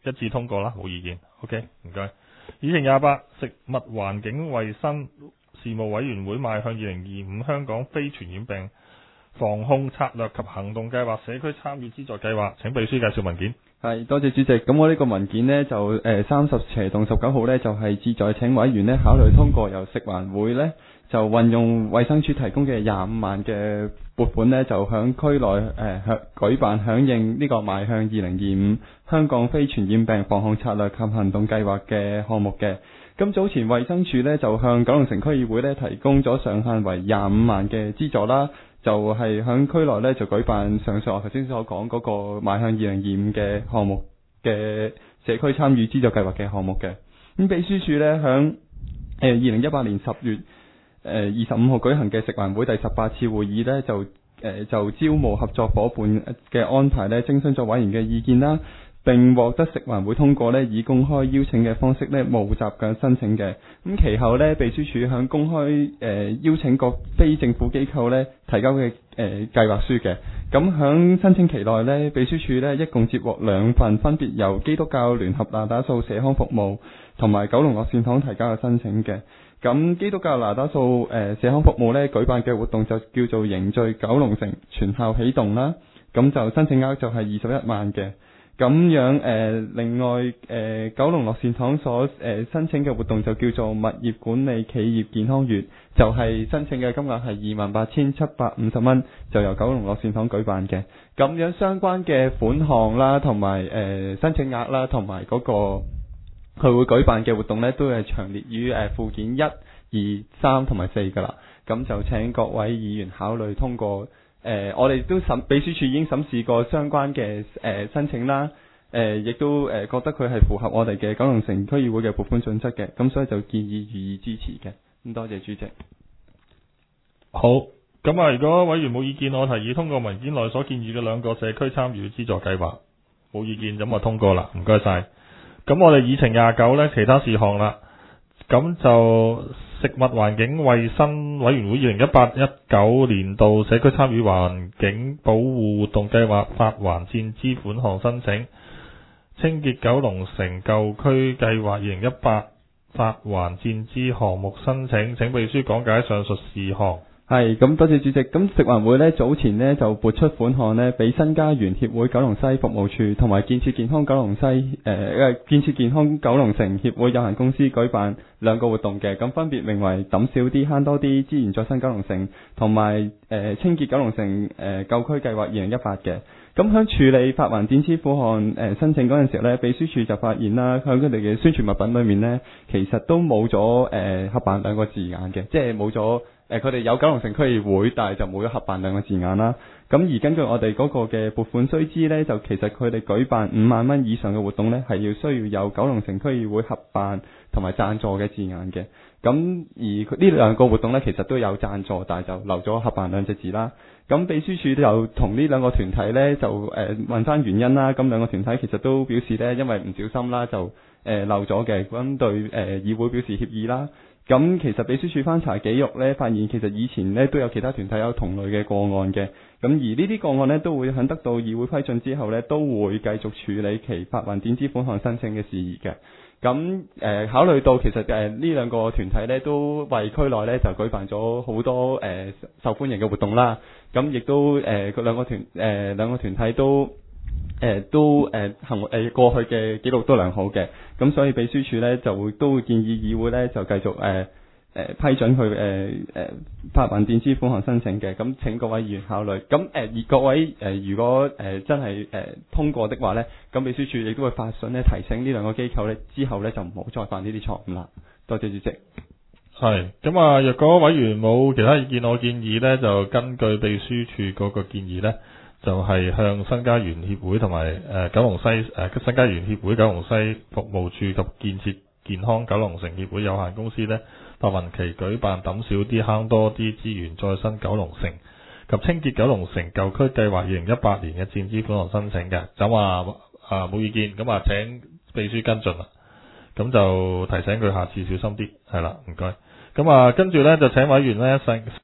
一致通過啦，冇意見。OK， 唔該。議程28，食物環境衛生事務委員會邁向2025香港非傳染病防控策略及行動計劃社區參與資助計劃，請秘書介紹文件。 係，多謝主席。咁我呢個文件呢，就30/19號呢，就係旨在請委員呢考慮通過由食環會呢，就運用衛生署提供嘅25萬嘅撥款呢，就響區內舉辦響應呢個邁向2025香港非傳染病防控策略及行動計劃嘅項目嘅。咁早前衛生署呢，就向九龍城區議會呢提供咗上限為25萬嘅資助啦，就係響區內呢，就舉辦上述我頭先所講嗰個邁向2025嘅項目嘅社區參與資助計劃嘅項目嘅。咁秘書處呢，響2018年10月25號舉行嘅食環會第18次會議呢，就招募合作伙伴嘅安排呢，徵詢咗委員嘅意見啦，並獲得食環會通過呢，以公開邀請嘅方式呢，募集嘅申請嘅。咁其後呢，秘書處向公開邀請各非政府機構呢提交嘅計劃書嘅。咁響申請期內呢，秘書處呢一共接獲2份，分別由基督教聯合那打素社康服務同埋九龍樂善堂提交嘅申請嘅。咁基督教那打素社康服務呢舉辦嘅活動就叫做凝聚九龍城全校起動啦。咁就申請額就係21萬嘅。咁樣另外九龍樂善堂所申請嘅活動就叫做物業管理企業健康月，就係申請嘅金額係28,750蚊，就由九龍樂善堂舉辦嘅。咁樣相關嘅款項啦，同埋申請額啦，同埋嗰個佢會舉辦嘅活動呢，都係詳列於附件1、2、3同埋4噶啦。咁就請各位議員考慮通過。我哋都秘書處已經審視過相關嘅申請啦，亦都覺得佢係符合我哋嘅九龍城區議會嘅撥款準則嘅，咁所以就建議予以支持嘅。咁多謝主席。 好，咁啊，如果委員冇意見，我提議通過文件內所建議嘅2個社區參與資助計劃，冇意見咁就通過啦，唔該晒。咁我哋議程29呢，其他事項啦，咁就食物環境衛生委員會2018-19年度社區參與環境保護活動計劃發還墊資款項申請，清潔九龍城舊區計劃2018發還墊資項目申請，請秘書講解上述事項。 係，咁多謝主席。咁食環會呢，早前呢就撥出款項呢，俾新家園協會九龍西服務處同埋建設健康九龍西建設健康九龍城協會有限公司舉辦2個活動嘅。咁分別名為抌少啲慳多啲資源再生九龍城同埋清潔九龍城舊區計劃2018嘅。咁喺處理發還墊資款項申請嗰陣時候呢，秘書處就發現啦，喺佢哋嘅宣傳物品裏面呢，其實都冇咗合辦2個字眼嘅，即係冇咗。佢哋有九龍城區議會，但係就冇咗合辦2個字眼啦。咁而根據我哋嗰個嘅撥款須知呢，就其實佢哋舉辦5萬蚊以上嘅活動呢，係需要有九龍城區議會合辦同埋贊助嘅字眼嘅。咁而呢2個活動呢，其實都有贊助，但係就留咗合辦2隻字啦。咁秘書處就同呢2個團體呢，就問翻原因啦。咁2個團體其實都表示呢，因為唔小心啦，就漏咗嘅。咁對議會表示歉意啦。咁其實秘書處翻查記錄呢，發現其實以前呢都有其他團體有同類嘅個案嘅。咁而呢啲個案呢，都會喺得到議會批准之後呢，都會繼續處理其發還墊資款項申請嘅事宜嘅。咁考慮到其實呢2個團體呢，都為區內呢就舉辦咗好多受歡迎嘅活動啦。咁亦都嗰2個團體都過去嘅記錄都良好嘅，咁所以秘書處呢都會建議議會呢就繼續批准佢發還墊資款項申請嘅，咁請各位議員考慮。咁而各位如果真係通過的話呢，咁秘書處亦都會發信呢提醒呢2個機構呢，之後呢就唔好再犯呢啲錯誤啦。多謝主席。 係，咁啊，若果委員冇其他意見，我建議呢就根據秘書處嗰個建議呢，就係向新家園協會同埋九龍西新家園協會九龍西服務處及建設健康九龍城協會有限公司呢，發還期舉辦抌少啲慳多啲資源再生九龍城及清潔九龍城舊區計劃2018年嘅墊資款項申請嘅，就話冇意見，咁請秘書跟進啦。咁就提醒佢下次小心啲，係啦，唔該。咁跟住呢就請委員呢